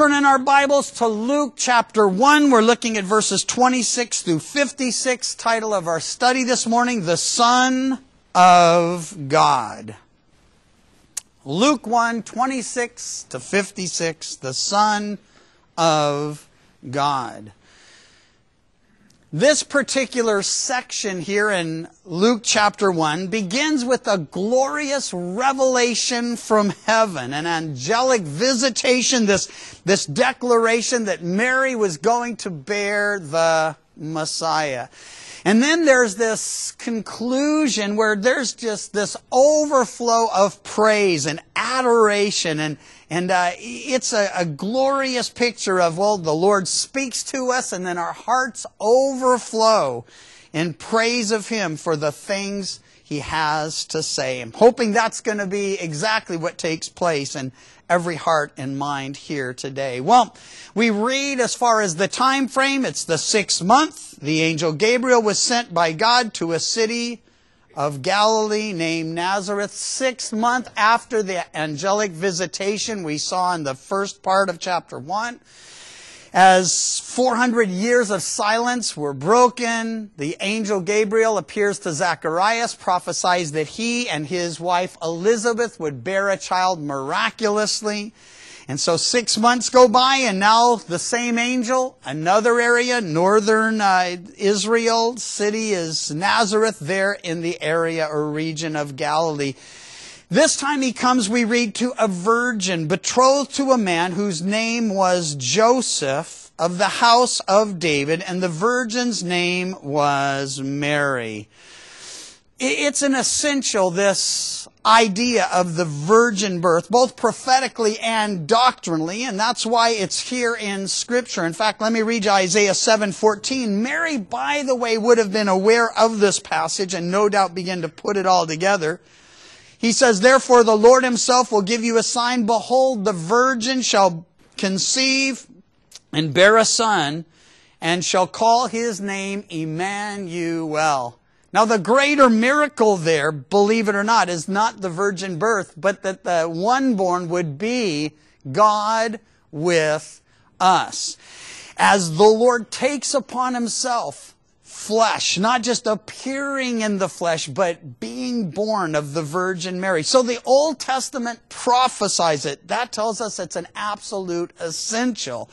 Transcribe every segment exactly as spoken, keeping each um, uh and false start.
turn in our Bibles to Luke chapter one. We're looking at verses twenty-six through fifty-six. Title of our study this morning, The Son of God. Luke one, twenty-six to fifty-six, the Son of God. This particular section here in Luke chapter one begins with a glorious revelation from heaven, an angelic visitation, this, this declaration that Mary was going to bear the Messiah. And then there's this conclusion where there's just this overflow of praise and adoration. And, and uh, it's a, a glorious picture of, well, the Lord speaks to us and then our hearts overflow in praise of Him for the things He has to say. I'm hoping that's going to be exactly what takes place in every heart and mind here today. Well, we read as far as the time frame, it's the sixth month. The angel Gabriel was sent by God to a city of Galilee named Nazareth. Sixth month after the angelic visitation we saw in the first part of chapter one. As four hundred years of silence were broken, the angel Gabriel appears to Zacharias, prophesies that he and his wife Elizabeth would bear a child miraculously. And so six months go by, and now the same angel, another area, northern uh, Israel, city is Nazareth, there in the area or region of Galilee. This time he comes, we read, to a virgin betrothed to a man whose name was Joseph of the house of David, and the virgin's name was Mary. It's an essential, this idea of the virgin birth, both prophetically and doctrinally, and that's why it's here in Scripture. In fact, let me read you Isaiah seven fourteen. Mary, by the way, would have been aware of this passage and no doubt begin to put it all together. He says, "Therefore the Lord Himself will give you a sign. Behold, the virgin shall conceive and bear a son, and shall call His name Emmanuel." Now the greater miracle there, believe it or not, is not the virgin birth, but that the one born would be God with us. As the Lord takes upon Himself flesh, not just appearing in the flesh, but being born of the Virgin Mary. So the Old Testament prophesies it. That tells us it's an absolute essential.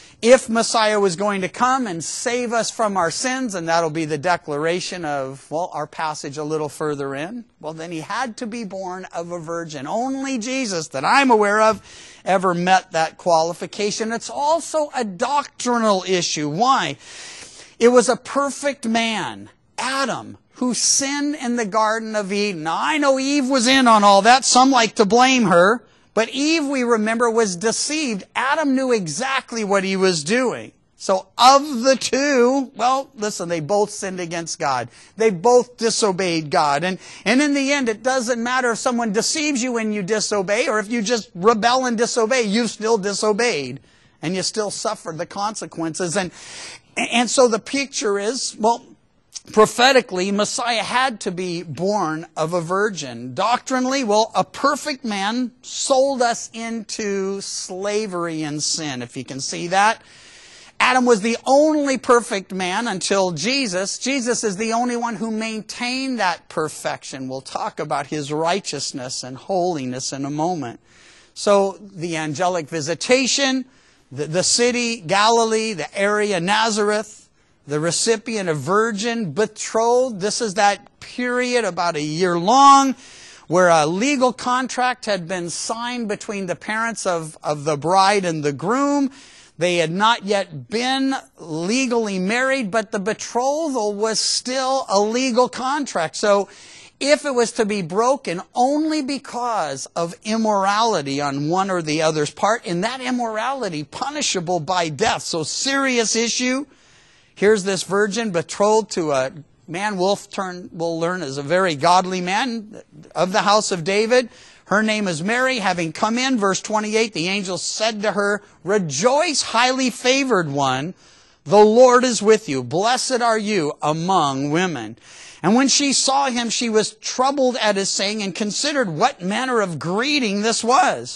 If Messiah was going to come and save us from our sins, and that'll be the declaration of, well, our passage a little further in, well, then He had to be born of a virgin. Only Jesus, that I'm aware of, ever met that qualification. It's also a doctrinal issue. Why? It was a perfect man, Adam, who sinned in the Garden of Eden. Now, I know Eve was in on all that. Some like to blame her. But Eve, we remember, was deceived. Adam knew exactly what he was doing. So of the two, well, listen, they both sinned against God. They both disobeyed God. And, and in the end, it doesn't matter if someone deceives you when you disobey, or if you just rebel and disobey, you've still disobeyed. And you still suffer the consequences. And, and so the picture is, well, prophetically, Messiah had to be born of a virgin. Doctrinally, well, a perfect man sold us into slavery and sin, if you can see that. Adam was the only perfect man until Jesus. Jesus is the only one who maintained that perfection. We'll talk about His righteousness and holiness in a moment. So the angelic visitation, the, the city, Galilee, the area, Nazareth, the recipient, a virgin, betrothed. This is that period about a year long where a legal contract had been signed between the parents of, of the bride and the groom. They had not yet been legally married, but the betrothal was still a legal contract. So if it was to be broken only because of immorality on one or the other's part, and that immorality punishable by death, so serious issue. Here's this virgin betrothed to a man we'll, turn, we'll learn is a very godly man of the house of David. Her name is Mary. Having come in, verse twenty-eight, the angel said to her, "Rejoice, highly favored one, the Lord is with you. Blessed are you among women." And when she saw him, she was troubled at his saying and considered what manner of greeting this was.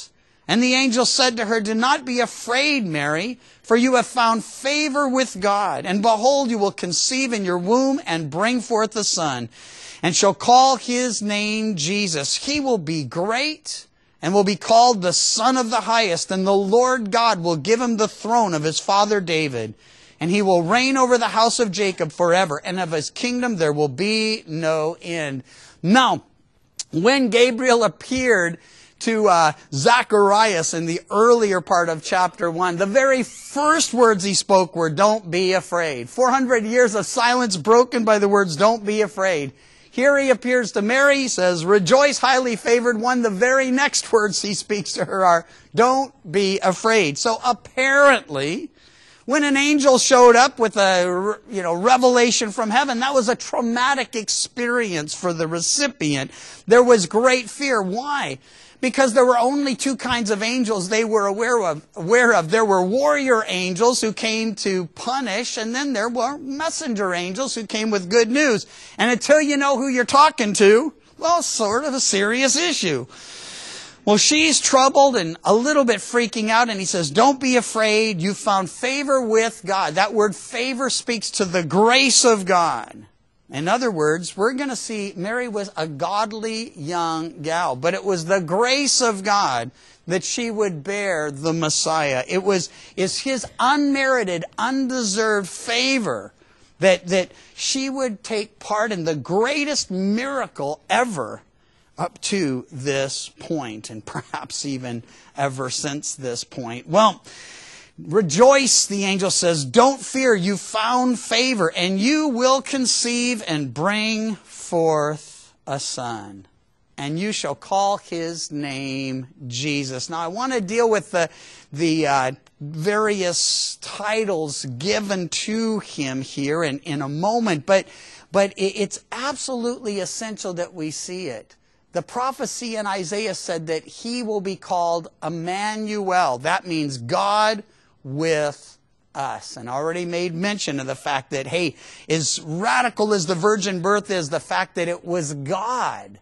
And the angel said to her, "Do not be afraid, Mary, for you have found favor with God. And behold, you will conceive in your womb and bring forth a son, and shall call his name Jesus. He will be great and will be called the Son of the Highest. And the Lord God will give him the throne of his father David. And he will reign over the house of Jacob forever. And of his kingdom there will be no end." Now, when Gabriel appeared to uh, Zacharias in the earlier part of chapter one, the very first words he spoke were, "Don't be afraid." four hundred years of silence broken by the words, "Don't be afraid." Here he appears to Mary, he says, "Rejoice, highly favored one." The very next words he speaks to her are, "Don't be afraid." So apparently, when an angel showed up with a, you know, revelation from heaven, that was a traumatic experience for the recipient. There was great fear. Why? Because there were only two kinds of angels they were aware of. Aware of. There were warrior angels who came to punish, and then there were messenger angels who came with good news. And until you know who you're talking to, well, sort of a serious issue. Well, she's troubled and a little bit freaking out, and he says, "Don't be afraid. You found favor with God." That word favor speaks to the grace of God. In other words, we're going to see Mary was a godly young gal, but it was the grace of God that she would bear the Messiah. It was is his unmerited, undeserved favor that, that she would take part in the greatest miracle ever up to this point, and perhaps even ever since this point. Well, "Rejoice," the angel says, "don't fear, you found favor, and you will conceive and bring forth a son, and you shall call his name Jesus." Now, I want to deal with the, the uh, various titles given to him here in, in a moment, but, but it, it's absolutely essential that we see it. The prophecy in Isaiah said that he will be called Emmanuel. That means God with us. And I already made mention of the fact that, hey, as radical as the virgin birth is, the fact that it was God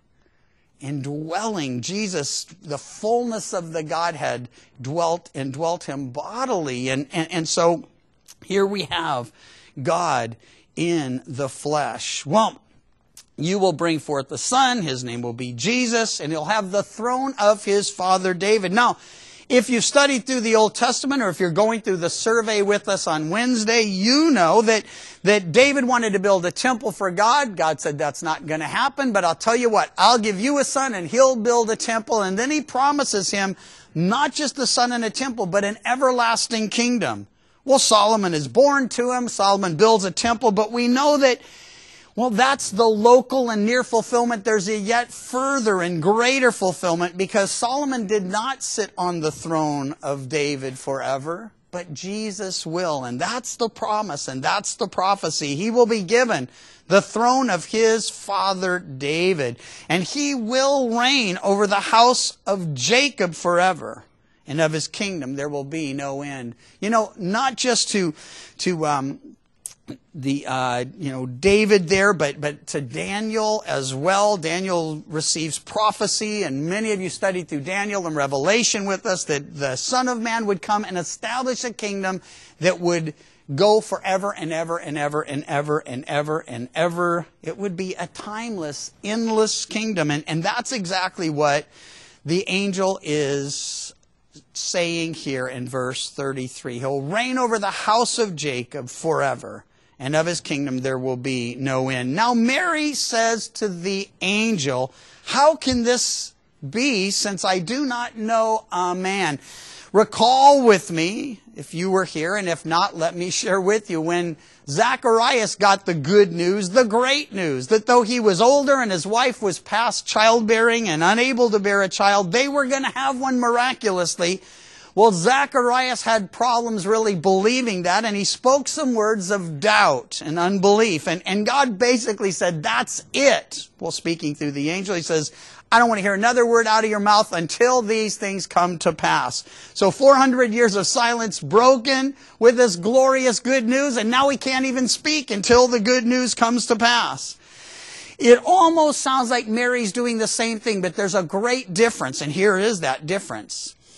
indwelling Jesus, the fullness of the Godhead dwelt and dwelt him bodily. And, and, and so here we have God in the flesh. Well, "You will bring forth a son, his name will be Jesus, and he'll have the throne of his father David." Now, if you've studied through the Old Testament, or if you're going through the survey with us on Wednesday, you know that, that David wanted to build a temple for God. God said that's not going to happen, but I'll tell you what, I'll give you a son and he'll build a temple. And then he promises him not just a son and a temple, but an everlasting kingdom. Well, Solomon is born to him. Solomon builds a temple, but we know that, well, that's the local and near fulfillment. There's a yet further and greater fulfillment, because Solomon did not sit on the throne of David forever, but Jesus will. And that's the promise, and that's the prophecy. He will be given the throne of his father David, and he will reign over the house of Jacob forever. And of his kingdom there will be no end. You know, not just to, to, um, the uh, you know David there, but but to Daniel as well. Daniel receives prophecy, and many of you studied through Daniel and Revelation with us that the Son of Man would come and establish a kingdom that would go forever and ever and ever and ever and ever and ever. It would be a timeless, endless kingdom, and and that's exactly what the angel is saying here in verse thirty-three. He'll reign over the house of Jacob forever, and of his kingdom there will be no end. Now Mary says to the angel, "How can this be, since I do not know a man?" Recall with me, if you were here, and if not, let me share with you, when Zacharias got the good news, the great news, that though he was older and his wife was past childbearing and unable to bear a child, they were going to have one miraculously. Well, Zacharias had problems really believing that, and he spoke some words of doubt and unbelief. And, and God basically said, "That's it." Well, speaking through the angel, he says, "I don't want to hear another word out of your mouth until these things come to pass." So four hundred years of silence broken with this glorious good news, and now he can't even speak until the good news comes to pass. It almost sounds like Mary's doing the same thing, but there's a great difference, and here is that difference.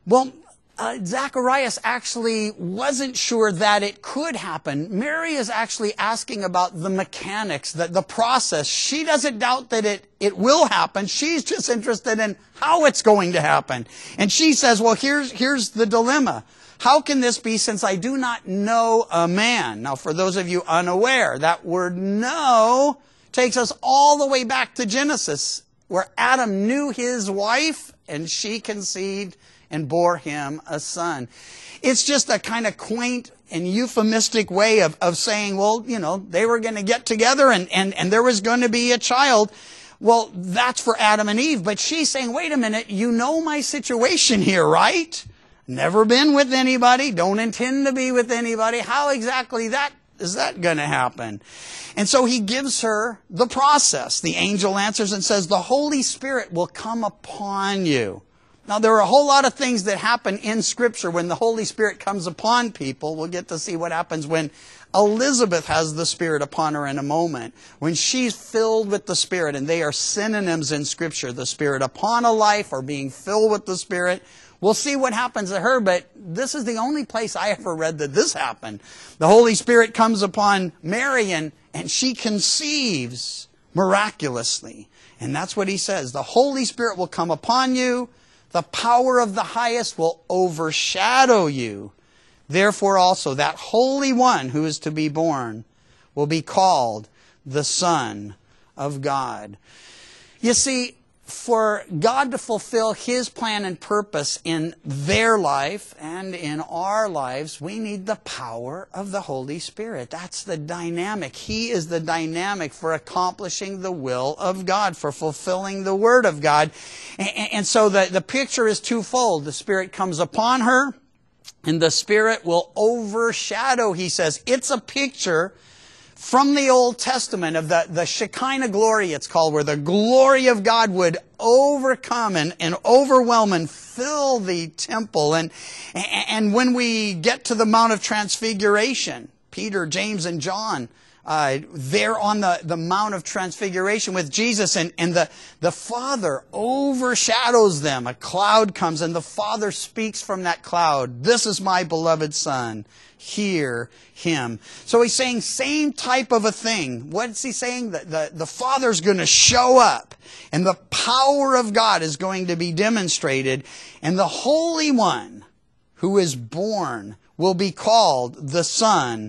Well, uh, Zacharias actually wasn't sure that it could happen. Mary is actually asking about the mechanics, the, the process. She doesn't doubt that it, it will happen. She's just interested in how it's going to happen. And she says, well, here's, here's the dilemma. How can this be since I do not know a man? Now, for those of you unaware, that word know takes us all the way back to Genesis, where Adam knew his wife and she conceived and bore him a son. It's just a kind of quaint and euphemistic way of, of saying, well, you know, they were going to get together and, and, and there was going to be a child. Well, that's for Adam and Eve. But she's saying, wait a minute, you know my situation here, right? Never been with anybody, don't intend to be with anybody. How exactly that is that going to happen? And so he gives her the process. The angel answers and says, the Holy Spirit will come upon you. Now, there are a whole lot of things that happen in Scripture when the Holy Spirit comes upon people. We'll get to see what happens when Elizabeth has the Spirit upon her in a moment. When she's filled with the Spirit, and they are synonyms in Scripture, the Spirit upon a life or being filled with the Spirit. We'll see what happens to her, but this is the only place I ever read that this happened. The Holy Spirit comes upon Mary, and, and she conceives miraculously. And that's what he says. The Holy Spirit will come upon you. The power of the highest will overshadow you. Therefore also that Holy One who is to be born will be called the Son of God. You see, for God to fulfill His plan and purpose in their life and in our lives, we need the power of the Holy Spirit. That's the dynamic. He is the dynamic for accomplishing the will of God, for fulfilling the Word of God. And so the, the picture is twofold. The Spirit comes upon her, and the Spirit will overshadow, he says. It's a picture from the Old Testament of the, the Shekinah glory, it's called, where the glory of God would overcome and, and overwhelm and fill the temple. And, and when we get to the Mount of Transfiguration, Peter, James, and John, uh, they're on the, the Mount of Transfiguration with Jesus, and, and the, the Father overshadows them. A cloud comes, and the Father speaks from that cloud. This is my beloved Son. Hear him. So he's saying same type of a thing. What's he saying? The, the, the Father's going to show up, and the power of God is going to be demonstrated, and the Holy One who is born will be called the Son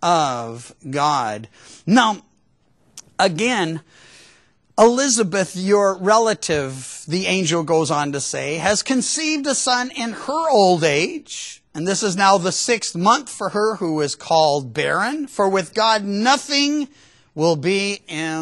of God. Now, again, Elizabeth, your relative, the angel goes on to say, has conceived a son in her old age. And this is now the sixth month for her who is called barren. For with God nothing will be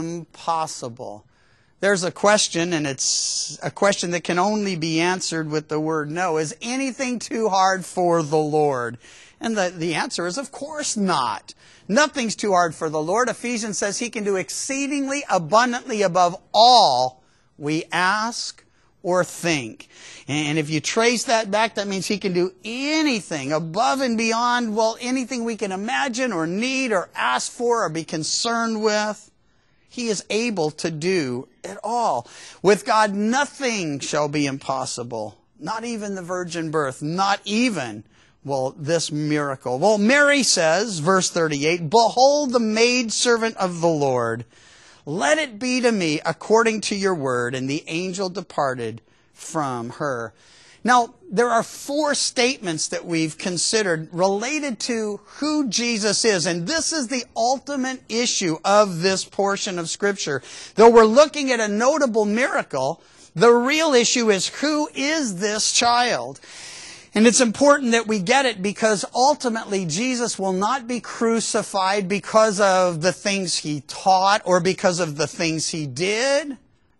impossible. There's a question, and it's a question that can only be answered with the word no. Is anything too hard for the Lord? And the, the answer is, of course not. Nothing's too hard for the Lord. Ephesians says He can do exceedingly abundantly above all we ask or think. And if you trace that back, that means He can do anything above and beyond, well, anything we can imagine or need or ask for or be concerned with. He is able to do it all. With God, nothing shall be impossible. Not even the virgin birth. Not even, well, this miracle. Well, Mary says, verse thirty-eight, behold the maidservant of the Lord. Let it be to me according to your word. And the angel departed from her. Now, there are four statements that we've considered related to who Jesus is. And this is the ultimate issue of this portion of Scripture. Though we're looking at a notable miracle, the real issue is, who is this child? And it's important that we get it, because ultimately Jesus will not be crucified because of the things He taught or because of the things He did.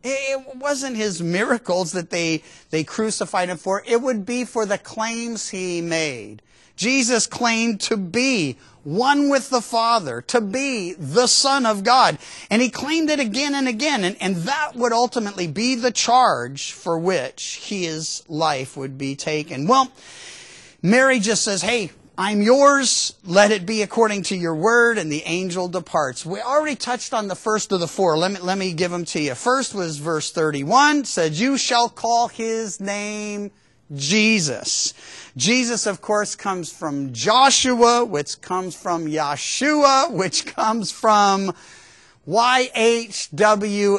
It wasn't His miracles that they, they crucified Him for. It would be for the claims He made. Jesus claimed to be one with the Father, to be the Son of God. And He claimed it again and again. And, and that would ultimately be the charge for which His life would be taken. Well, Mary just says, hey, I'm yours. Let it be according to your word. And the angel departs. We already touched on the first of the four. Let me, let me give them to you. First was verse thirty-one. Said, you shall call His name Jesus. Jesus, of course, comes from Joshua, which comes from Yeshua, which comes from Y H W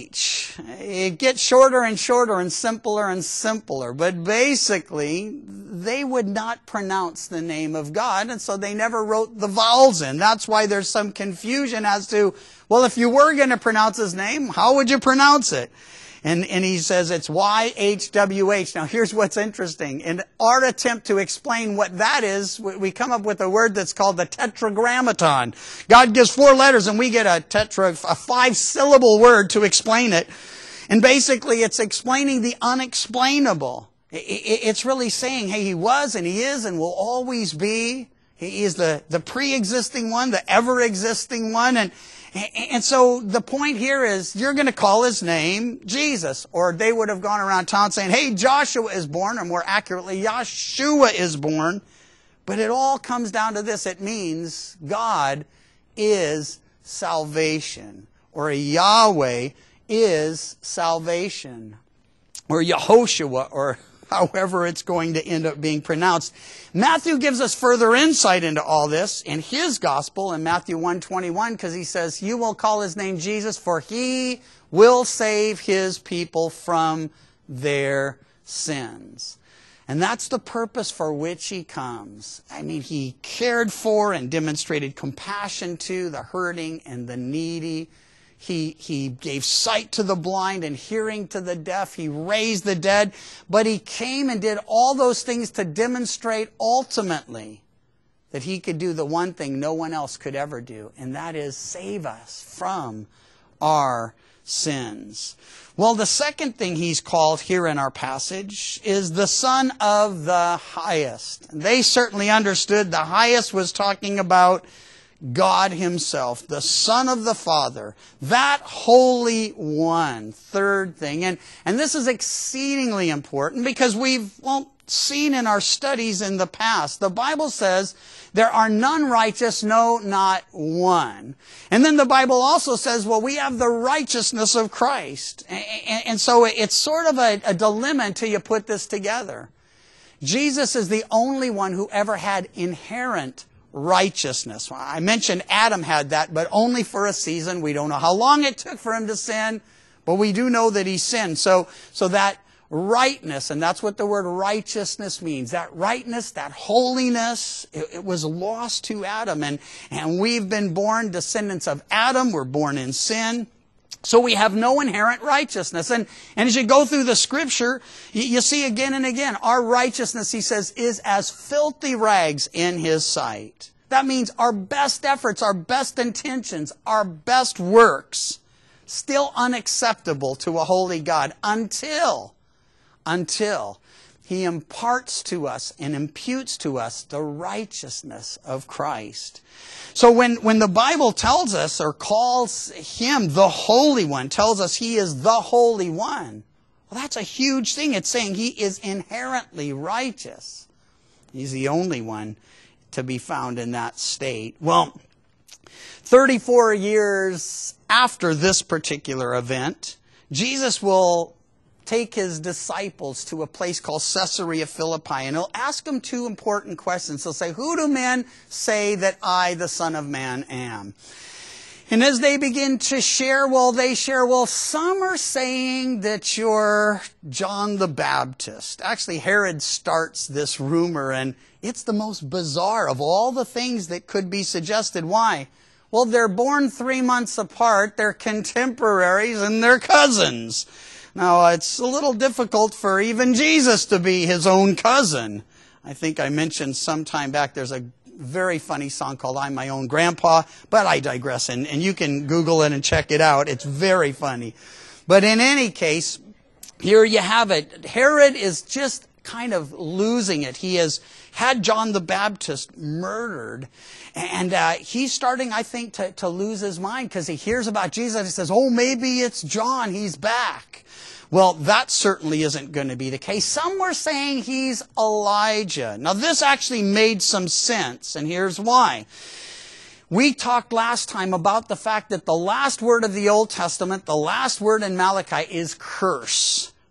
H. It gets shorter and shorter and simpler and simpler. But basically, they would not pronounce the name of God, and so they never wrote the vowels in. That's why there's some confusion as to, well, if you were going to pronounce his name, how would you pronounce it? And, and he says it's Y H W H. Now here's what's interesting. In our attempt to explain what that is, we come up with a word that's called the tetragrammaton. God gives four letters and we get a tetra, a five-syllable word to explain it. And basically it's explaining the unexplainable. It's really saying, hey, he was and he is and will always be. He is the, the pre-existing one, the ever-existing one. And And so the point here is you're going to call his name Jesus. Or they would have gone around town saying, hey, Joshua is born, or more accurately, Yeshua is born. But it all comes down to this. It means God is salvation. Or Yahweh is salvation. Or Yehoshua, or however it's going to end up being pronounced. Matthew gives us further insight into all this in his gospel in Matthew one twenty-one, because he says, you will call his name Jesus, for he will save his people from their sins. And that's the purpose for which he comes. I mean, he cared for and demonstrated compassion to the hurting and the needy. He, he gave sight to the blind and hearing to the deaf. He raised the dead. But he came and did all those things to demonstrate ultimately that he could do the one thing no one else could ever do. And that is save us from our sins. Well, the second thing he's called here in our passage is the Son of the Highest. They certainly understood the highest was talking about God himself, the Son of the Father, that Holy One. Third thing. And, and this is exceedingly important because we've, well, seen in our studies in the past. The Bible says there are none righteous, no, not one. And then the Bible also says, well, we have the righteousness of Christ. And, and, and so it's sort of a, a dilemma until you put this together. Jesus is the only one who ever had inherent righteousness. I mentioned Adam had that, but only for a season. We don't know how long it took for him to sin, but we do know that he sinned. So, so that rightness, and that's what the word righteousness means. That rightness, that holiness, it, it was lost to Adam. And, and we've been born descendants of Adam. We're born in sin. So we have no inherent righteousness. And, and as you go through the scripture, you, you see again and again, our righteousness, he says, is as filthy rags in his sight. That means our best efforts, our best intentions, our best works, still unacceptable to a holy God until, until he imparts to us and imputes to us the righteousness of Christ. So when, when the Bible tells us or calls him the Holy One, tells us he is the Holy One, well, that's a huge thing. It's saying he is inherently righteous. He's the only one to be found in that state. Well, thirty-four years after this particular event, Jesus will take his disciples to a place called Caesarea Philippi, and he'll ask them two important questions. He'll say, who do men say that I, the Son of Man, am? And as they begin to share, well, they share, well, some are saying that you're John the Baptist. Actually, Herod starts this rumor, and it's the most bizarre of all the things that could be suggested. Why? Well, they're born three months apart, they're contemporaries, and they're cousins. Now, it's a little difficult for even Jesus to be his own cousin. I think I mentioned some time back there's a very funny song called I'm My Own Grandpa, but I digress, and, and you can Google it and check it out. It's very funny. But in any case, here you have it. Herod is just kind of losing it. He has had John the Baptist murdered, and uh, he's starting, I think, to, to lose his mind because he hears about Jesus and he says, oh, maybe it's John, he's back. Well, that certainly isn't going to be the case. Some were saying he's Elijah. Now, this actually made some sense, and here's why. We talked last time about the fact that the last word of the Old Testament, the last word in Malachi, is curse.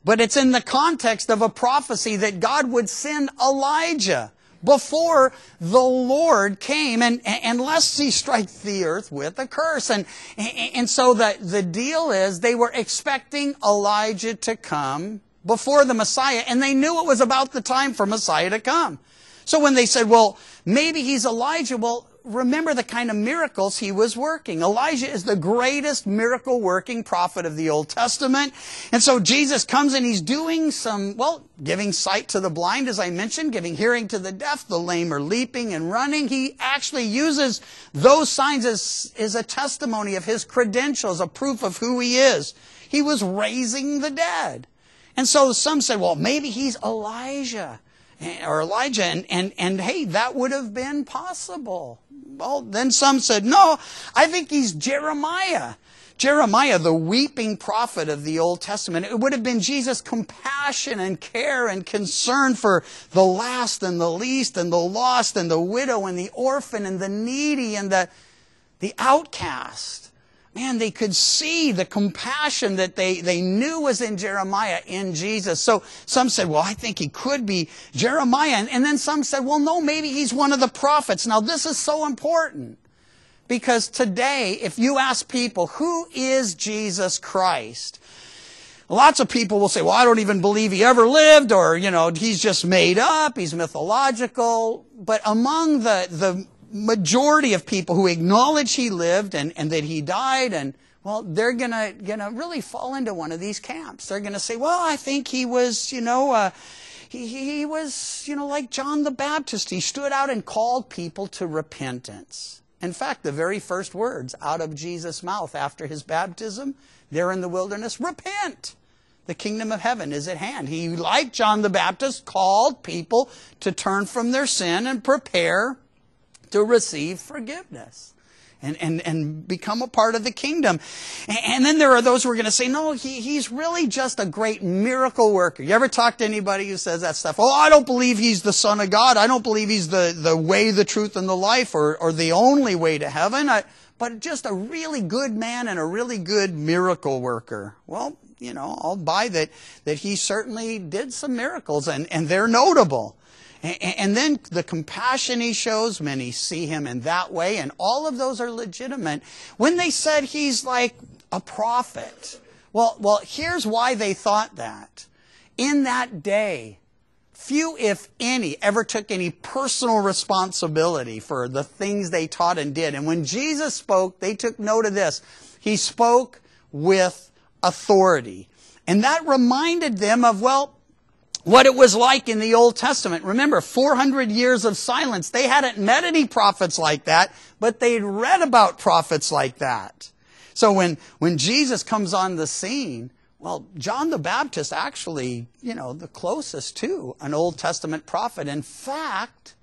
But it's in the context of a prophecy that God would send Elijah before the Lord came, and, and unless he strikes the earth with a curse. And, and so the, the deal is they were expecting Elijah to come before the Messiah, and they knew it was about the time for Messiah to come. So when they said, well, maybe he's Elijah, well, remember the kind of miracles he was working. Elijah is the greatest miracle-working prophet of the Old Testament. And so Jesus comes and he's doing some, well, giving sight to the blind, as I mentioned, giving hearing to the deaf, the lame are leaping and running. He actually uses those signs as, as a testimony of his credentials, a proof of who he is. He was raising the dead. And so some said, well, maybe he's Elijah. Or Elijah, and, and, and hey, that would have been possible. Well, then some said, no, I think he's Jeremiah. Jeremiah, the weeping prophet of the Old Testament. It would have been Jesus' compassion and care and concern for the last and the least and the lost and the widow and the orphan and the needy and the, the outcast. Man, they could see the compassion that they, they knew was in Jeremiah in Jesus. So some said, well, I think he could be Jeremiah. And, and then some said, well, no, maybe he's one of the prophets. Now, this is so important because today, if you ask people, who is Jesus Christ? Lots of people will say, well, I don't even believe he ever lived, or, you know, he's just made up, he's mythological. But among the, the majority of people who acknowledge he lived and, and that he died, and well, they're gonna gonna really fall into one of these camps. They're gonna say, well, I think he was, you know, uh, he he was, you know, like John the Baptist. He stood out and called people to repentance. In fact, the very first words out of Jesus' mouth after his baptism, there in the wilderness, repent. The kingdom of heaven is at hand. He, like John the Baptist, called people to turn from their sin and prepare to receive forgiveness and, and, and become a part of the kingdom. And, and then there are those who are going to say, no, he, he's really just a great miracle worker. You ever talk to anybody who says that stuff? Oh, I don't believe he's the Son of God. I don't believe he's the, the way, the truth, and the life, or, or the only way to heaven. I, but just a really good man and a really good miracle worker. Well, you know, I'll buy that, that he certainly did some miracles, and, and they're notable. And then the compassion he shows, many see him in that way, and all of those are legitimate. When they said he's like a prophet, well, well, here's why they thought that. In that day, few, if any, ever took any personal responsibility for the things they taught and did. And when Jesus spoke, they took note of this. He spoke with authority. And that reminded them of, well, what it was like in the Old Testament. Remember, four hundred years of silence. They hadn't met any prophets like that, but they'd read about prophets like that. So when, when Jesus comes on the scene, well, John the Baptist actually, you know, the closest to an Old Testament prophet. In fact,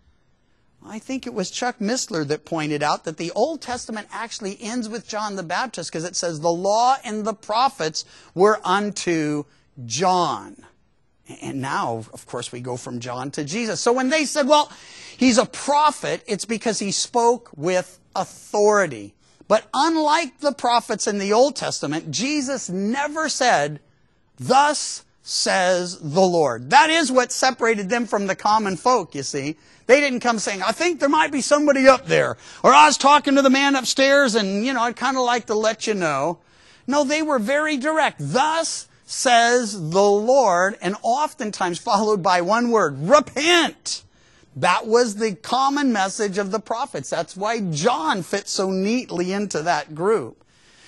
I think it was Chuck Missler that pointed out that the Old Testament actually ends with John the Baptist because it says the law and the prophets were unto John. And now, of course, we go from John to Jesus. So when they said, well, he's a prophet, it's because he spoke with authority. But unlike the prophets in the Old Testament, Jesus never said, thus says the Lord. That is what separated them from the common folk, you see. They didn't come saying, I think there might be somebody up there. Or I was talking to the man upstairs and, you know, I'd kind of like to let you know. No, they were very direct. Thus says the Lord, and oftentimes followed by one word, repent. That was the common message of the prophets. That's why John fits so neatly into that group.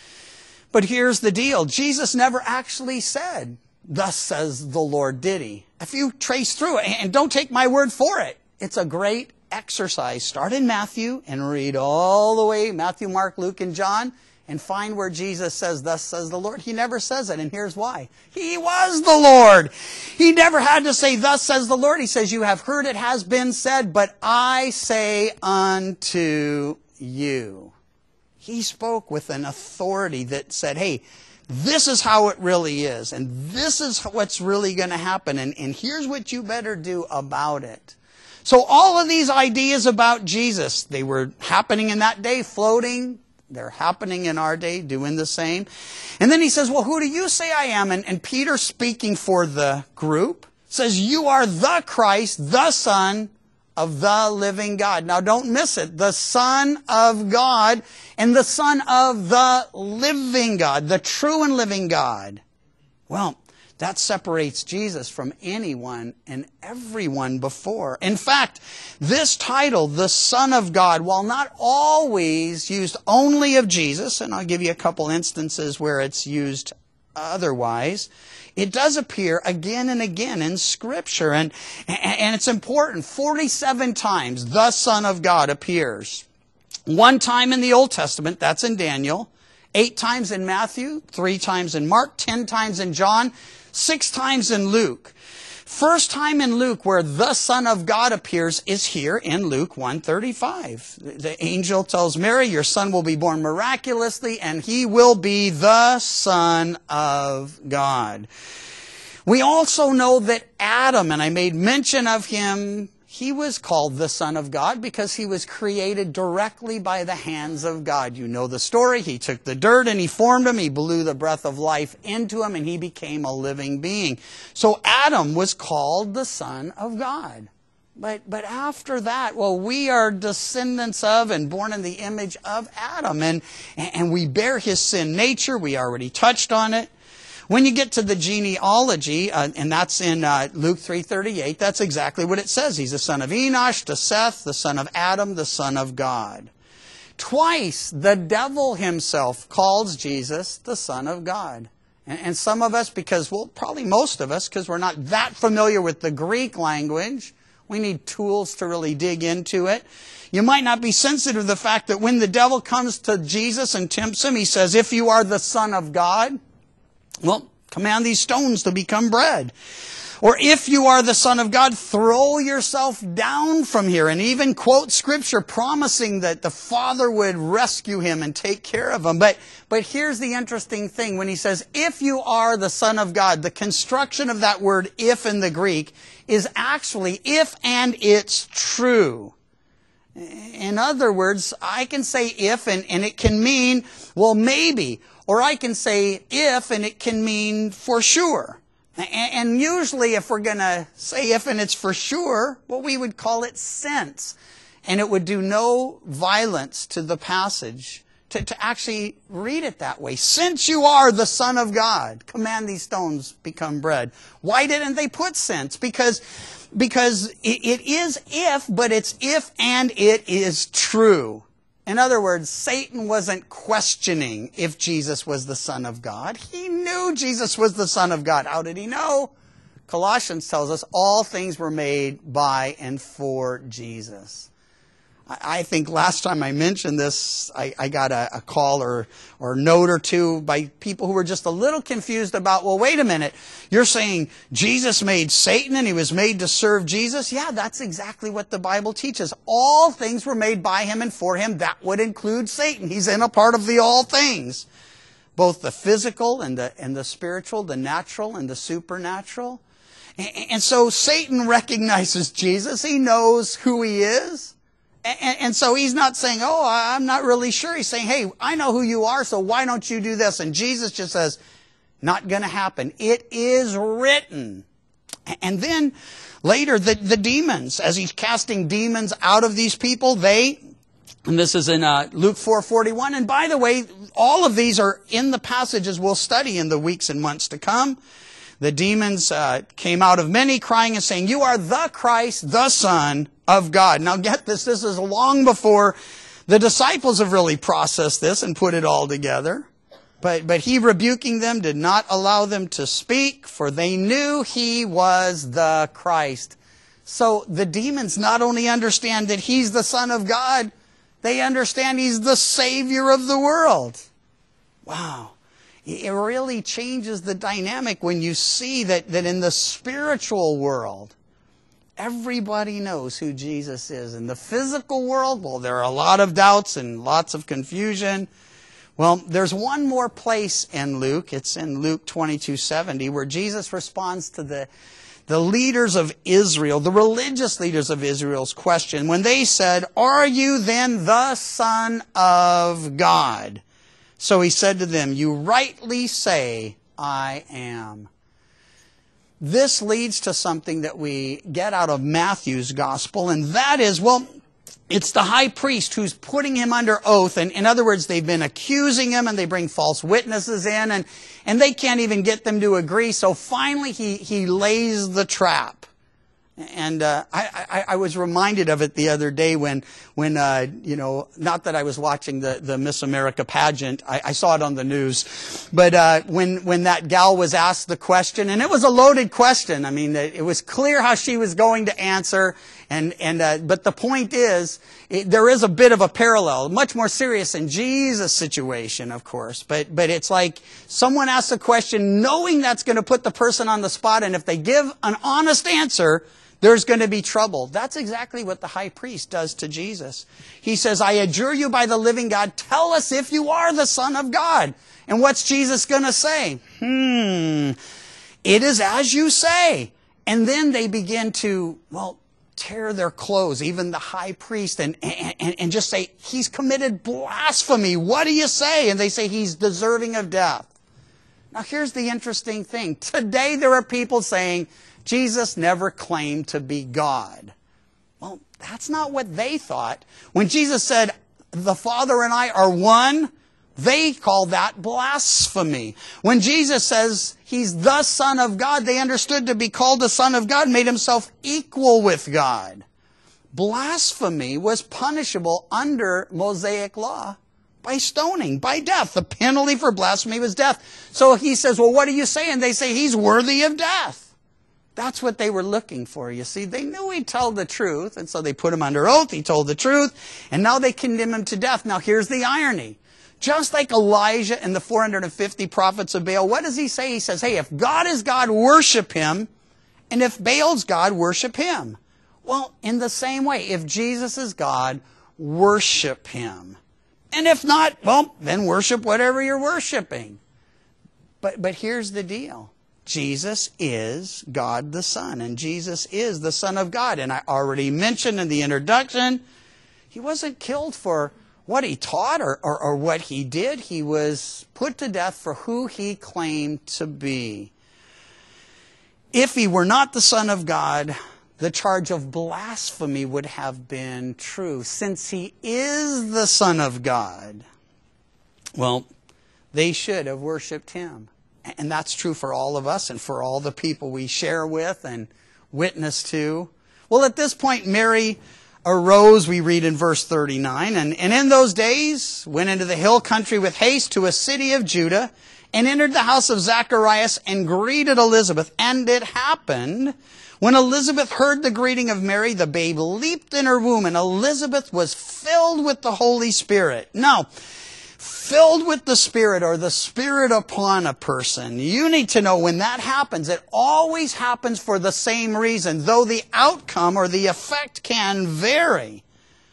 But here's the deal. Jesus never actually said, thus says the Lord, did he? If you trace through it, and don't take my word for it, it's a great exercise. Start in Matthew and read all the way, Matthew, Mark, Luke, and John, and find where Jesus says, thus says the Lord. He never says it, and here's why. He was the Lord. He never had to say, thus says the Lord. He says, you have heard it has been said, but I say unto you. He spoke with an authority that said, hey, this is how it really is, and this is what's really going to happen, and, and here's what you better do about it. So all of these ideas about Jesus, they were happening in that day, floating they're happening in our day, doing the same. And then he says, well, who do you say I am? And, and Peter, speaking for the group, says, you are the Christ, the Son of the living God. Now don't miss it. The Son of God and the Son of the living God, the true and living God. Well, that separates Jesus from anyone and everyone before. In fact, this title, the Son of God, while not always used only of Jesus, and I'll give you a couple instances where it's used otherwise, it does appear again and again in Scripture. And, and it's important. forty-seven times the Son of God appears. One time in the Old Testament, that's in Daniel. Eight times in Matthew. Three times in Mark. Ten times in John. Six times in Luke. First time in Luke where the Son of God appears is here in Luke one thirty-five. The angel tells Mary, your son will be born miraculously, and he will be the Son of God. We also know that Adam, and I made mention of him, he was called the Son of God because he was created directly by the hands of God. You know the story. He took the dirt and he formed him. He blew the breath of life into him and he became a living being. So Adam was called the Son of God. But, but after that, well, we are descendants of and born in the image of Adam. And, and we bear his sin nature. We already touched on it. When you get to the genealogy, uh, and that's in uh, Luke three thirty-eight, that's exactly what it says. He's the son of Enosh, to Seth, the son of Adam, the son of God. Twice, the devil himself calls Jesus the Son of God. And, and some of us, because, well, probably most of us, because we're not that familiar with the Greek language, we need tools to really dig into it. You might not be sensitive to the fact that when the devil comes to Jesus and tempts him, he says, if you are the Son of God, well, command these stones to become bread. Or if you are the Son of God, throw yourself down from here. And even quote Scripture promising that the Father would rescue him and take care of him. But, but here's the interesting thing. When he says, if you are the Son of God, the construction of that word if in the Greek is actually if and it's true. In other words, I can say if and, and it can mean, well, maybe. Or I can say if and it can mean for sure. And usually if we're going to say if and it's for sure, well, we would call it since. And it would do no violence to the passage to, to actually read it that way. Since you are the Son of God, command these stones become bread. Why didn't they put since? Because, because it, it is if, but it's if and it is true. In other words, Satan wasn't questioning if Jesus was the Son of God. He knew Jesus was the Son of God. How did he know? Colossians tells us all things were made by and for Jesus. I think last time I mentioned this, I, I got a, a call or, or note or two by people who were just a little confused about, well, wait a minute. You're saying Jesus made Satan and he was made to serve Jesus? Yeah, that's exactly what the Bible teaches. All things were made by him and for him. That would include Satan. He's in a part of the all things. Both the physical and the, and the spiritual, the natural and the supernatural. And, and so Satan recognizes Jesus. He knows who he is. And, and so he's not saying, oh, I'm not really sure. He's saying, hey, I know who you are, so why don't you do this? And Jesus just says, not going to happen. It is written. And then later, the, the demons, as he's casting demons out of these people, they, and this is in uh, Luke four forty-one. And by the way, all of these are in the passages we'll study in the weeks and months to come. The demons uh, came out of many, crying and saying, you are the Christ, the Son of God. Now get this, this is long before the disciples have really processed this and put it all together. But, but he, rebuking them, did not allow them to speak, for they knew he was the Christ. So the demons not only understand that he's the Son of God, they understand he's the Savior of the world. Wow. It really changes the dynamic when you see that, that in the spiritual world, everybody knows who Jesus is. In the physical world, well, there are a lot of doubts and lots of confusion. Well, there's one more place in Luke. It's in Luke twenty-two seventy, where Jesus responds to the, the leaders of Israel, the religious leaders of Israel's question when they said, "Are you then the Son of God?" So he said to them, "You rightly say, I am." This leads to something that we get out of Matthew's gospel, and that is, well, it's the high priest who's putting him under oath. And in other words, they've been accusing him and they bring false witnesses in and, and they can't even get them to agree. So finally he, he lays the trap. And uh, I, I, I was reminded of it the other day when, when uh, you know, not that I was watching the, the Miss America pageant. I, I saw it on the news. But uh, when, when that gal was asked the question, and it was a loaded question. I mean, it was clear how she was going to answer. And, and uh, but the point is, it, there is a bit of a parallel, much more serious in Jesus' situation, of course. But, but it's like someone asks a question knowing that's going to put the person on the spot. And if they give an honest answer, there's going to be trouble. That's exactly what the high priest does to Jesus. He says, "I adjure you by the living God, tell us if you are the Son of God." And what's Jesus going to say? Hmm, it is as you say. And then they begin to, well, tear their clothes, even the high priest, and, and, and just say, "He's committed blasphemy. What do you say?" And they say, "He's deserving of death." Now here's the interesting thing. Today there are people saying, Jesus never claimed to be God. Well, that's not what they thought. When Jesus said, "The Father and I are one," they call that blasphemy. When Jesus says he's the Son of God, they understood to be called the Son of God made himself equal with God. Blasphemy was punishable under Mosaic law by stoning, by death. The penalty for blasphemy was death. So he says, "Well, what do you say?" And they say, "He's worthy of death." That's what they were looking for, you see. They knew he'd tell the truth, and so they put him under oath. He told the truth, and now they condemn him to death. Now here's the irony. Just like Elijah and the four hundred fifty prophets of Baal, what does he say? He says, hey, if God is God, worship him, and if Baal's God, worship him. Well, in the same way, if Jesus is God, worship him. And if not, well, then worship whatever you're worshiping. But, but here's the deal. Jesus is God the Son, and Jesus is the Son of God. And I already mentioned in the introduction, he wasn't killed for what he taught or, or, or what he did. He was put to death for who he claimed to be. If he were not the Son of God, the charge of blasphemy would have been true. Since he is the Son of God, well, they should have worshipped him. And that's true for all of us and for all the people we share with and witness to. Well, at this point, Mary arose, we read in verse thirty-nine, and, and in those days went into the hill country with haste to a city of Judah, and entered the house of Zacharias and greeted Elizabeth. And it happened, when Elizabeth heard the greeting of Mary, the babe leaped in her womb, and Elizabeth was filled with the Holy Spirit. Now, filled with the Spirit, or the Spirit upon a person, you need to know when that happens, it always happens for the same reason, though the outcome or the effect can vary.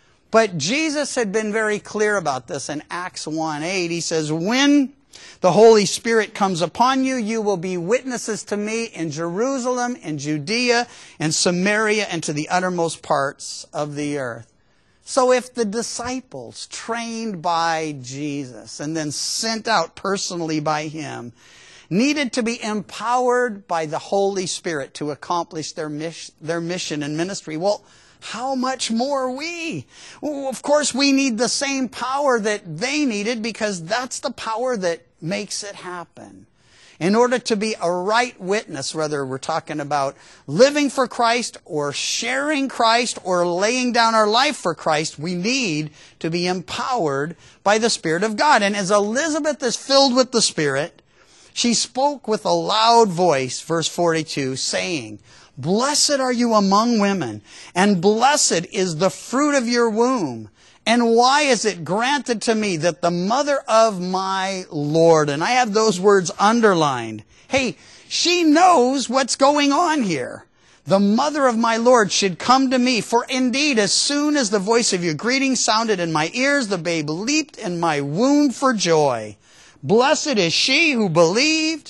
But Jesus had been very clear about this in Acts one eight. He says, when the Holy Spirit comes upon you, you will be witnesses to me in Jerusalem, in Judea, and Samaria, and to the uttermost parts of the earth. So if the disciples, trained by Jesus and then sent out personally by him, needed to be empowered by the Holy Spirit to accomplish their mission, their mission and ministry, well, how much more we? Well, of course, we need the same power that they needed, because that's the power that makes it happen. In order to be a right witness, whether we're talking about living for Christ or sharing Christ or laying down our life for Christ, we need to be empowered by the Spirit of God. And as Elizabeth is filled with the Spirit, she spoke with a loud voice, verse forty-two, saying, "Blessed are you among women, and blessed is the fruit of your womb. And why is it granted to me that the mother of my Lord," and I have those words underlined. Hey, she knows what's going on here. "The mother of my Lord should come to me. For indeed, as soon as the voice of your greeting sounded in my ears, the babe leaped in my womb for joy. Blessed is she who believed,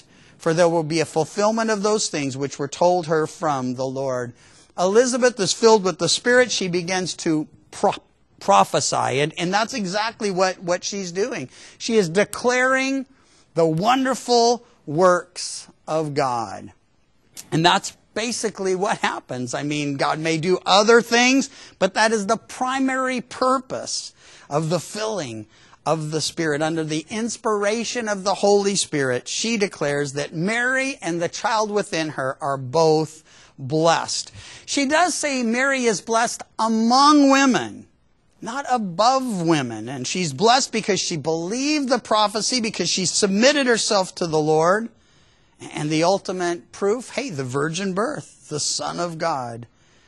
for there will be a fulfillment of those things which were told her from the Lord. Elizabeth is filled with the Spirit. She begins to pro- prophesy. And, and that's exactly what, what she's doing. She is declaring the wonderful works of God. And that's basically what happens. I mean, God may do other things, but that is the primary purpose of the filling of the Spirit. Under the inspiration of the Holy Spirit, she declares that Mary and the child within her are both blessed. She does say Mary is blessed among women, not above women. And she's blessed because she believed the prophecy, because she submitted herself to the Lord. And the ultimate proof, hey, the virgin birth, the Son of God.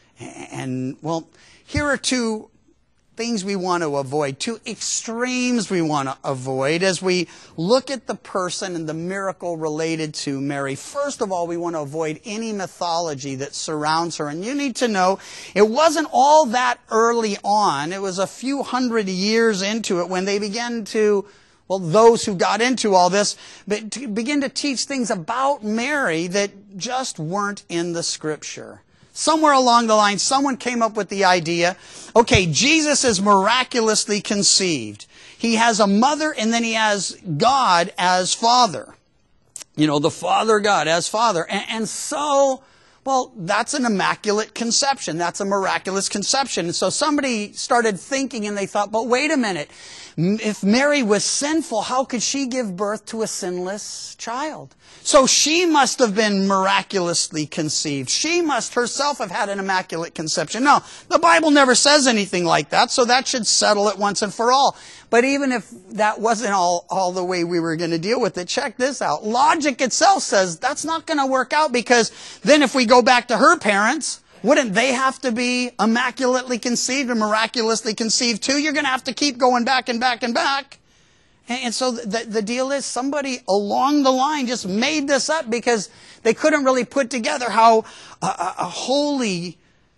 And, well, here are two things we want to avoid, two extremes we want to avoid as we look at the person and the miracle related to Mary. First of all, we want to avoid any mythology that surrounds her. And you need to know, it wasn't all that early on. It was a few hundred years into it when they began to, well, those who got into all this, but to begin to teach things about Mary that just weren't in the Scripture. Somewhere along the line, someone came up with the idea, okay, Jesus is miraculously conceived. He has a mother and then he has God as Father. You know, the Father God as Father. And, and so, well, that's an immaculate conception. That's a miraculous conception. And so somebody started thinking and they thought, but wait a minute. If Mary was sinful, how could she give birth to a sinless child? So she must have been miraculously conceived. She must herself have had an immaculate conception. No, the Bible never says anything like that, so that should settle it once and for all. But even if that wasn't all, all the way we were going to deal with it, check this out. Logic itself says that's not going to work out, because then if we go back to her parents, wouldn't they have to be immaculately conceived and miraculously conceived too? You're going to have to keep going back and back and back. And so the, the deal is somebody along the line just made this up because they couldn't really put together how a, a, a holy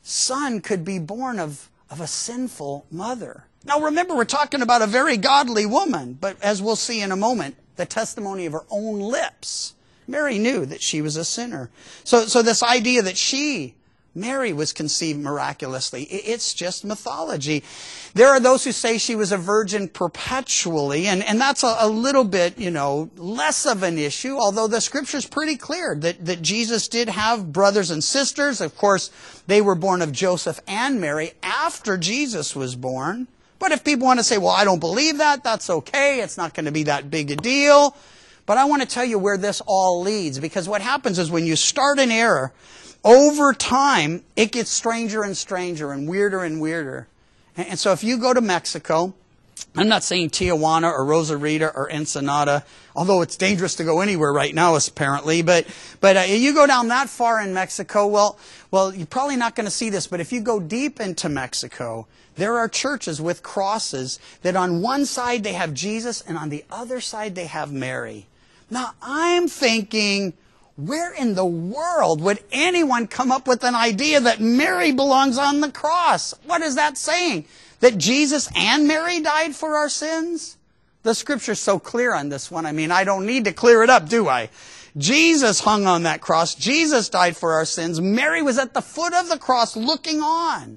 son could be born of, of a sinful mother. Now remember, we're talking about a very godly woman, but as we'll see in a moment, the testimony of her own lips. Mary knew that she was a sinner. So, so this idea that she, Mary, was conceived miraculously, it's just mythology. There are those who say she was a virgin perpetually, and, and that's a, a little bit, you know, less of an issue, although the Scripture's pretty clear that, that Jesus did have brothers and sisters. Of course, they were born of Joseph and Mary after Jesus was born. But if people want to say, well, I don't believe that, that's okay, it's not going to be that big a deal. But I want to tell you where this all leads, because what happens is when you start an error, over time, it gets stranger and stranger and weirder and weirder. And so if you go to Mexico, I'm not saying Tijuana or Rosarita or Ensenada, although it's dangerous to go anywhere right now, apparently. But but uh, you go down that far in Mexico, well, well, you're probably not going to see this. But if you go deep into Mexico, there are churches with crosses that on one side they have Jesus and on the other side they have Mary. Now, I'm thinking, where in the world would anyone come up with an idea that Mary belongs on the cross? What is that saying? That Jesus and Mary died for our sins? The Scripture's so clear on this one. I mean, I don't need to clear it up, do I? Jesus hung on that cross. Jesus died for our sins. Mary was at the foot of the cross looking on.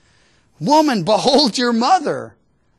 Woman, behold your mother.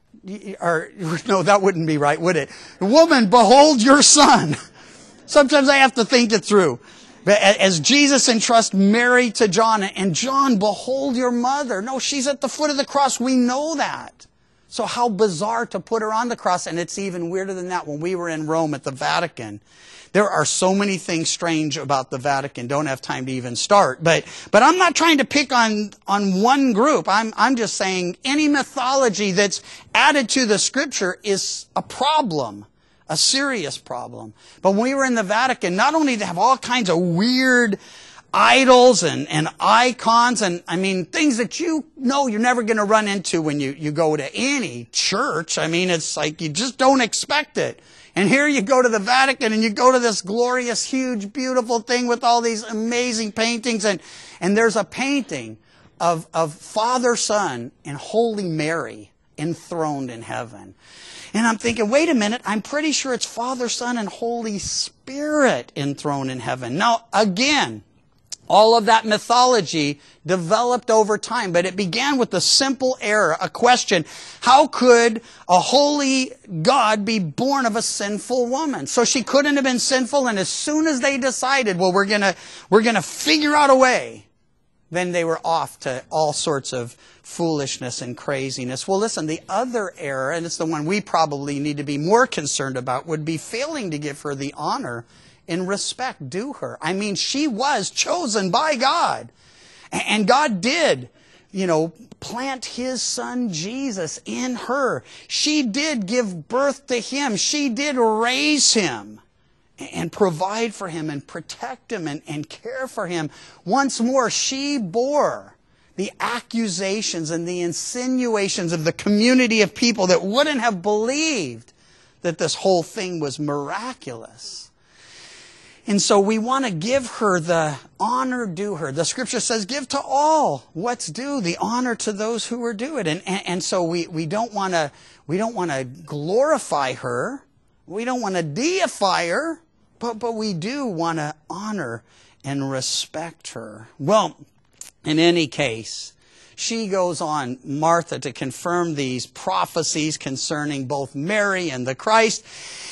Or, no, that wouldn't be right, would it? Woman, behold your son. Sometimes I have to think it through. As Jesus entrusts Mary to John, and John, behold your mother. No, she's at the foot of the cross. We know that. So how bizarre to put her on the cross. And it's even weirder than that. When we were in Rome at the Vatican, there are so many things strange about the Vatican. Don't have time to even start. But but I'm not trying to pick on, on one group. I'm, I'm just saying any mythology that's added to the Scripture is a problem. A serious problem. But when we were in the Vatican, not only did they have all kinds of weird idols and, and icons and, I mean, things that you know you're never going to run into when you, you go to any church. I mean, it's like you just don't expect it. And here you go to the Vatican and you go to this glorious, huge, beautiful thing with all these amazing paintings. And, and there's a painting of, of Father, Son, and Holy Mary enthroned in heaven. And I'm thinking, wait a minute, I'm pretty sure it's Father, Son, and Holy Spirit enthroned in heaven. Now, again, all of that mythology developed over time, but it began with a simple error, a question: how could a holy God be born of a sinful woman? So she couldn't have been sinful, and as soon as they decided, well, we're gonna, we're gonna figure out a way, then they were off to all sorts of foolishness and craziness. Well, listen, the other error, and it's the one we probably need to be more concerned about, would be failing to give her the honor and respect due her. I mean, she was chosen by God. And God did, you know, plant His Son Jesus in her. She did give birth to Him. She did raise Him and provide for Him and protect Him and, and care for Him. Once more, she bore the accusations and the insinuations of the community of people that wouldn't have believed that this whole thing was miraculous. And so we want to give her the honor due her. The Scripture says, give to all what's due, the honor to those who are due it. And, and, and so we, we don't want to we don't want to glorify her. We don't want to deify her. But, but we do want to honor and respect her. Well, in any case, she goes on, Martha, to confirm these prophecies concerning both Mary and the Christ.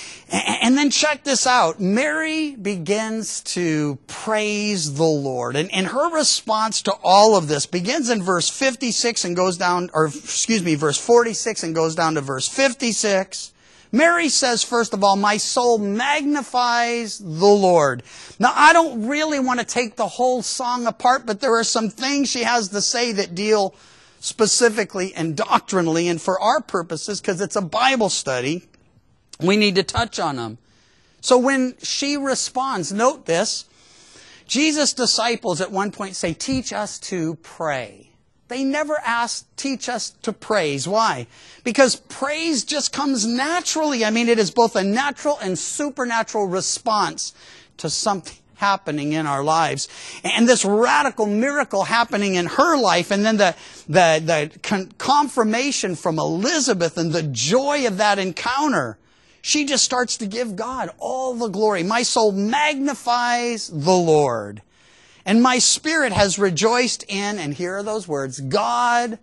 And then check this out. Mary begins to praise the Lord. And, and her response to all of this begins in verse fifty-six and goes down, or excuse me, verse forty-six and goes down to verse fifty-six. Mary says, first of all, my soul magnifies the Lord. Now, I don't really want to take the whole song apart, but there are some things she has to say that deal specifically and doctrinally, and for our purposes, because it's a Bible study, we need to touch on them. So when she responds, note this, Jesus' disciples at one point say, teach us to pray. They never ask, teach us to praise. Why? Because praise just comes naturally. I mean, it is both a natural and supernatural response to something happening in our lives. And this radical miracle happening in her life, and then the, the, the con- confirmation from Elizabeth and the joy of that encounter, she just starts to give God all the glory. My soul magnifies the Lord. And my spirit has rejoiced in, and here are those words, God,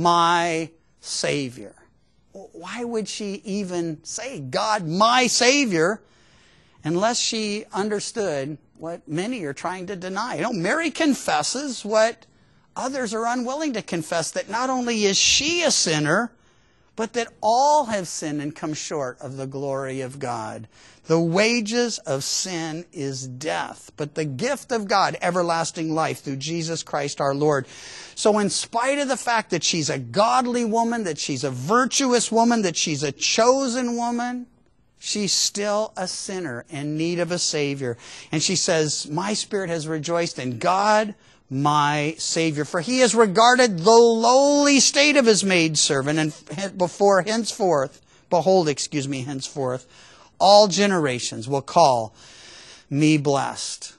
my Savior. Why would she even say God, my Savior, unless she understood what many are trying to deny? You know, Mary confesses what others are unwilling to confess, that not only is she a sinner, but that all have sinned and come short of the glory of God. The wages of sin is death, but the gift of God, everlasting life through Jesus Christ our Lord. So in spite of the fact that she's a godly woman, that she's a virtuous woman, that she's a chosen woman, she's still a sinner in need of a Savior. And she says, my spirit has rejoiced in God, my Savior, for He has regarded the lowly state of His maidservant, and before henceforth, behold, excuse me, henceforth, all generations will call me blessed.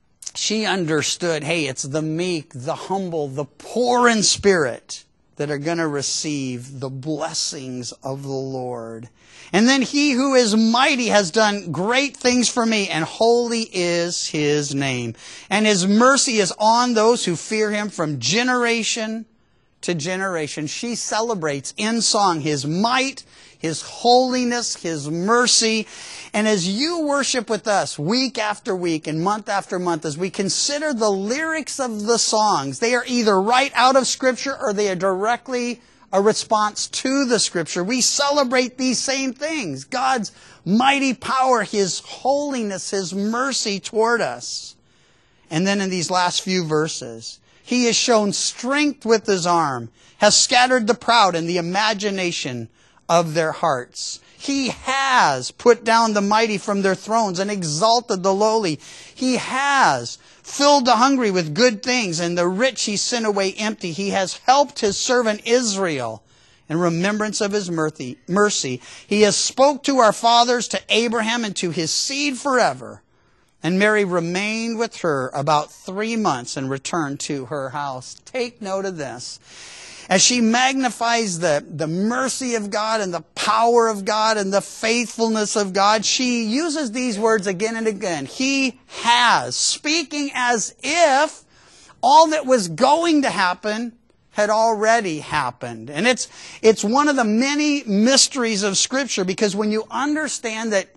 She understood, hey, it's the meek, the humble, the poor in spirit that are going to receive the blessings of the Lord. And then He who is mighty has done great things for me, and holy is His name. And His mercy is on those who fear Him from generation to generation. She celebrates in song His might, His holiness, His mercy. And as you worship with us week after week and month after month, as we consider the lyrics of the songs, they are either right out of Scripture or they are directly a response to the Scripture. We celebrate these same things. God's mighty power, His holiness, His mercy toward us. And then in these last few verses, He has shown strength with His arm, has scattered the proud in the imagination of their hearts. He has put down the mighty from their thrones and exalted the lowly. He has filled the hungry with good things, and the rich He sent away empty. He has helped His servant Israel in remembrance of His mercy. He has spoke to our fathers, to Abraham, and to his seed forever. And Mary remained with her about three months and returned to her house. Take note of this. as she magnifies the, the mercy of God and the power of God and the faithfulness of God, she uses these words again and again. He has, speaking as if all that was going to happen had already happened. And it's, it's one of the many mysteries of Scripture, because when you understand that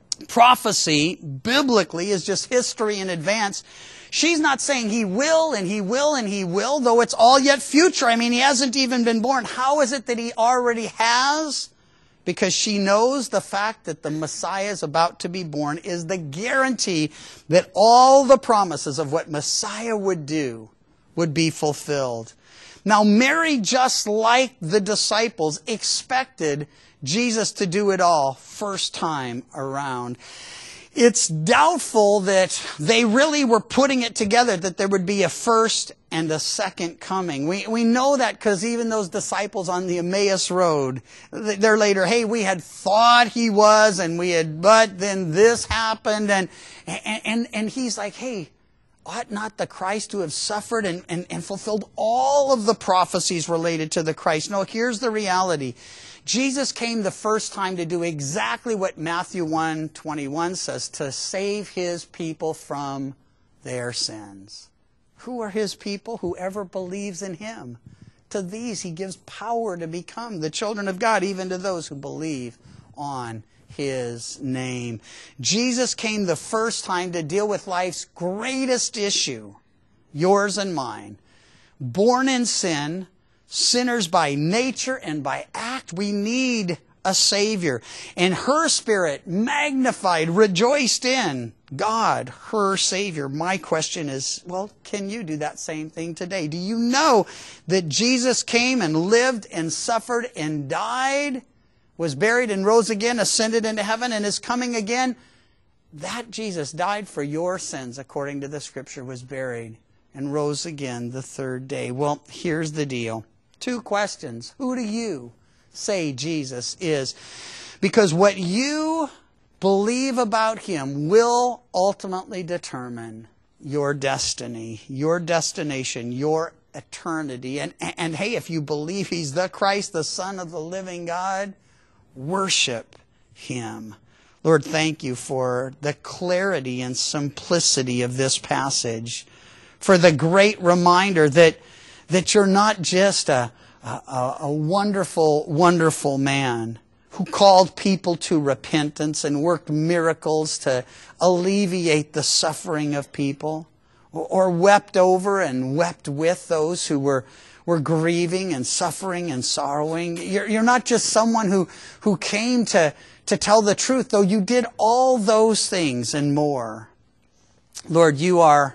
prophecy, biblically, is just history in advance, she's not saying he will and he will and he will, though it's all yet future. I mean, he hasn't even been born. How is it that he already has? Because she knows the fact that the Messiah is about to be born is the guarantee that all the promises of what Messiah would do would be fulfilled. Now, Mary, just like the disciples, expected Jesus to do it all first time around. It's doubtful that they really were putting it together, that there would be a first and a second coming. We, we know that because even those disciples on the Emmaus Road, they're later, hey, we had thought he was, and we had, but then this happened, and, and, and, and he's like, hey, ought not the Christ to have suffered and, and, and fulfilled all of the prophecies related to the Christ? No, here's the reality. Jesus came the first time to do exactly what Matthew one twenty-one says, to save his people from their sins. Who are his people? Whoever believes in him. To these he gives power to become the children of God, even to those who believe on his name. Jesus came the first time to deal with life's greatest issue, yours and mine. Born in sin, sinners by nature and by act, we need a Savior. And her Spirit magnified, rejoiced in God, her Savior. My question is, well, can you do that same thing today? Do you know that Jesus came and lived and suffered and died, was buried and rose again, ascended into heaven, and is coming again? That Jesus died for your sins, according to the Scripture, was buried and rose again the third day. Well, here's the deal. Two questions. Who do you say Jesus is? Because what you believe about him will ultimately determine your destiny, your destination, your eternity. And, and, and hey, if you believe he's the Christ, the Son of the living God, worship him. Lord, thank you for the clarity and simplicity of this passage, for the great reminder that that you're not just a, a, a wonderful, wonderful man who called people to repentance and worked miracles to alleviate the suffering of people, or, or wept over and wept with those who were We're grieving and suffering and sorrowing. You're, you're not just someone who, who came to, to tell the truth, though you did all those things and more. Lord, you are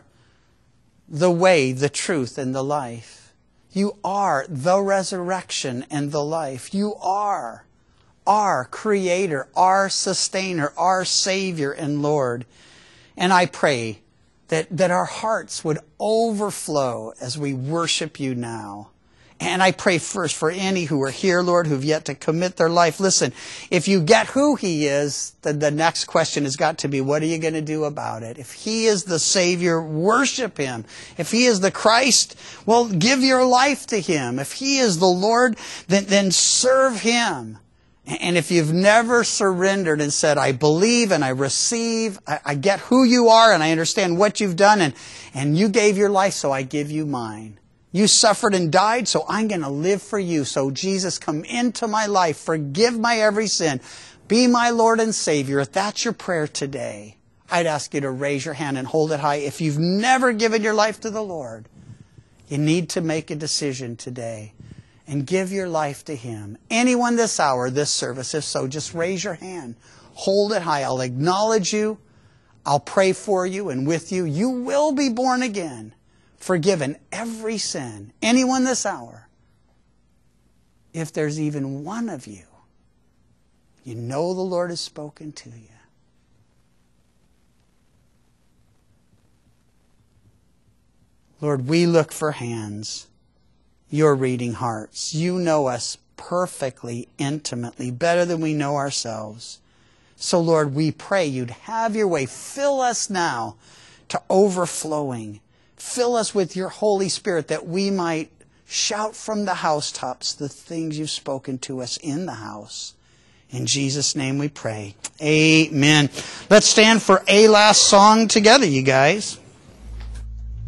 the way, the truth, and the life. You are the resurrection and the life. You are our Creator, our Sustainer, our Savior and Lord. And I pray That, that our hearts would overflow as we worship you now. And I pray first for any who are here, Lord, who've yet to commit their life. Listen, if you get who he is, then the next question has got to be, what are you going to do about it? If he is the Savior, worship him. If he is the Christ, well, give your life to him. If he is the Lord, then, then serve him. And if you've never surrendered and said, I believe and I receive, I, I get who you are and I understand what you've done, and, and you gave your life, so I give you mine. You suffered and died, so I'm going to live for you. So Jesus, come into my life, forgive my every sin, be my Lord and Savior. If that's your prayer today, I'd ask you to raise your hand and hold it high. If you've never given your life to the Lord, you need to make a decision today and give your life to him. Anyone this hour, this service, if so, just raise your hand. Hold it high. I'll acknowledge you. I'll pray for you and with you. You will be born again, forgiven every sin. Anyone this hour, if there's even one of you, you know the Lord has spoken to you. Lord, we look for hands. You're reading hearts. You know us perfectly, intimately, better than we know ourselves. So, Lord, we pray you'd have your way. Fill us now to overflowing. Fill us with your Holy Spirit that we might shout from the housetops the things you've spoken to us in the house. In Jesus' name we pray. Amen. Let's stand for a last song together, you guys.